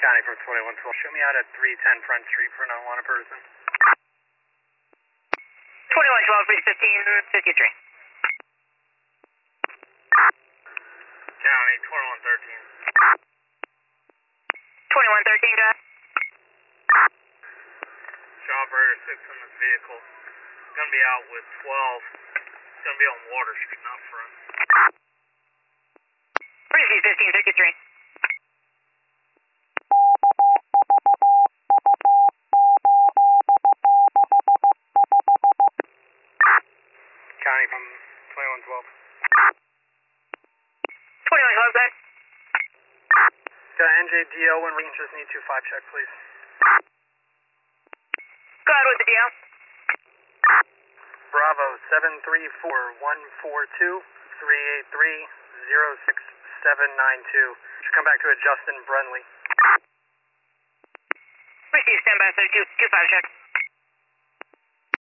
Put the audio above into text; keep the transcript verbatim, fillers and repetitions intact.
County from twenty-one twelve. Show me out at three ten Front Street for an unwanted person. twenty-one twelve, three fifteen fifty-three. County twenty-one thirteen. twenty-one thirteen, go ahead. Show operator six in this vehicle. It's going to be out with twelve. It's going to be on Water Street, not Front. Preview fifteen fifty-three. County from twenty-one twelve. twenty-one twelve, go ahead. Got N J D O and Range, just need two five check, please. Go ahead with the D L. Bravo seven three four one four two three eight three zero six seven nine two. Should come back to a Justin Brunley. Receive standby, so two, two five check.